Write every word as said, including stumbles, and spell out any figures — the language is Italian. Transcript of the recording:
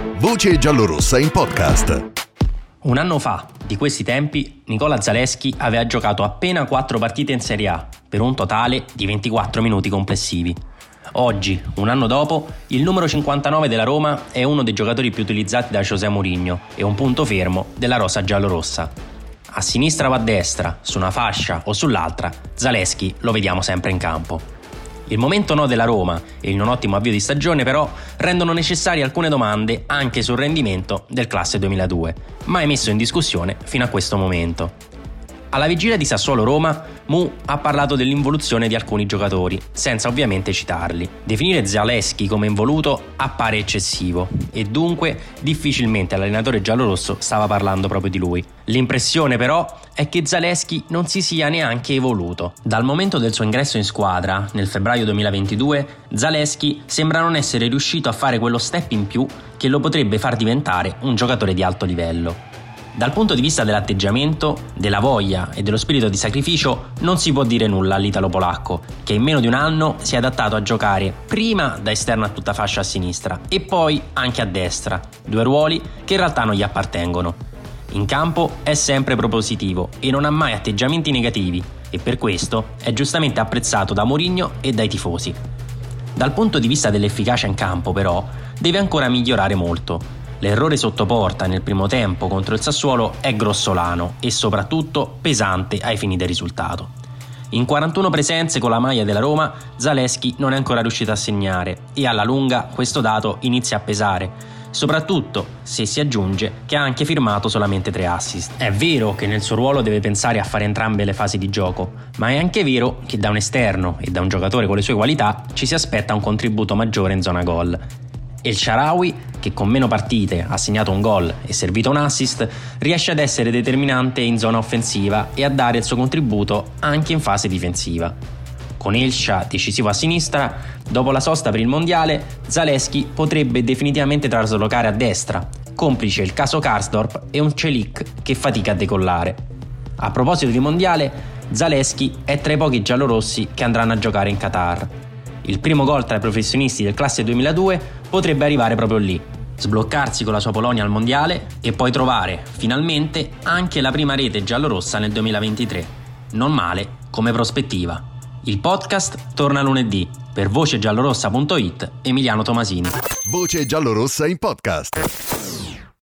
Voce giallorossa in podcast. Un anno fa, di questi tempi, Nicola Zalewski aveva giocato appena quattro partite in Serie A, per un totale di ventiquattro minuti complessivi. Oggi, un anno dopo, il numero cinquantanove della Roma è uno dei giocatori più utilizzati da José Mourinho e un punto fermo della rosa giallorossa. A sinistra o a destra, su una fascia o sull'altra, Zalewski lo vediamo sempre in campo. Il momento no della Roma e il non ottimo avvio di stagione però rendono necessarie alcune domande anche sul rendimento del classe duemiladue, mai messo in discussione fino a questo momento. Alla vigilia di Sassuolo-Roma, Mu ha parlato dell'involuzione di alcuni giocatori, senza ovviamente citarli. Definire Zalewski come involuto appare eccessivo e dunque difficilmente l'allenatore giallorosso stava parlando proprio di lui. L'impressione però è che Zalewski non si sia neanche evoluto. Dal momento del suo ingresso in squadra, nel febbraio duemilaventidue, Zalewski sembra non essere riuscito a fare quello step in più che lo potrebbe far diventare un giocatore di alto livello. Dal punto di vista dell'atteggiamento, della voglia e dello spirito di sacrificio non si può dire nulla all'italo-polacco, che in meno di un anno si è adattato a giocare prima da esterno a tutta fascia a sinistra e poi anche a destra, due ruoli che in realtà non gli appartengono. In campo è sempre propositivo e non ha mai atteggiamenti negativi e per questo è giustamente apprezzato da Mourinho e dai tifosi. Dal punto di vista dell'efficacia in campo però deve ancora migliorare molto. L'errore sotto porta nel primo tempo contro il Sassuolo è grossolano e soprattutto pesante ai fini del risultato. In quarantuno presenze con la maglia della Roma, Zalewski non è ancora riuscito a segnare e alla lunga questo dato inizia a pesare, soprattutto se si aggiunge che ha anche firmato solamente tre assist. È vero che nel suo ruolo deve pensare a fare entrambe le fasi di gioco, ma è anche vero che da un esterno e da un giocatore con le sue qualità ci si aspetta un contributo maggiore in zona gol. El Shaarawy, che con meno partite ha segnato un gol e servito un assist, riesce ad essere determinante in zona offensiva e a dare il suo contributo anche in fase difensiva. Con Elsha decisivo a sinistra, dopo la sosta per il mondiale, Zalewski potrebbe definitivamente traslocare a destra, complice il caso Karsdorp e un Celik che fatica a decollare. A proposito di mondiale, Zalewski è tra i pochi giallorossi che andranno a giocare in Qatar. Il primo gol tra i professionisti del classe duemiladue potrebbe arrivare proprio lì, sbloccarsi con la sua Polonia al mondiale e poi trovare, finalmente, anche la prima rete giallorossa nel duemilaventitré. Non male come prospettiva. Il podcast torna lunedì. Per voce giallorossa punto it, Emiliano Tomasini. Voce giallorossa in podcast.